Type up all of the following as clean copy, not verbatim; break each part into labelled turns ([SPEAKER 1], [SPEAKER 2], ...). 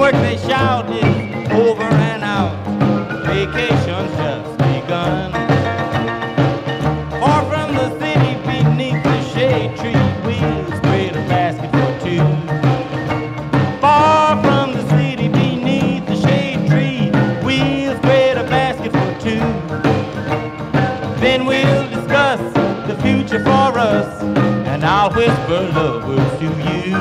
[SPEAKER 1] Homework they shout is over and out. Vacation's just begun. Far from the city beneath the shade tree, we'll spread a basket for two. Far from the city beneath the shade tree, we'll spread a basket for two. Then we'll discuss the future for us, and I'll whisper love words to you.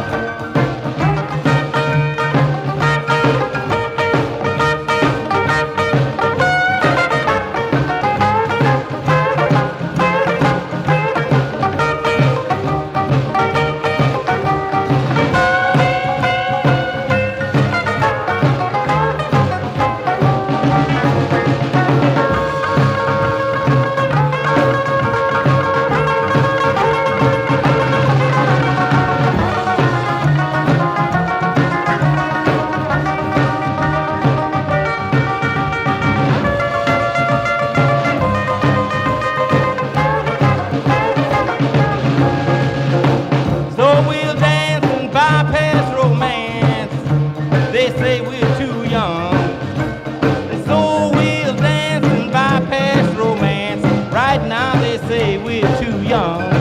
[SPEAKER 1] They say we're too young, and so we'll dance and bypass romance. Right now they say we're too young.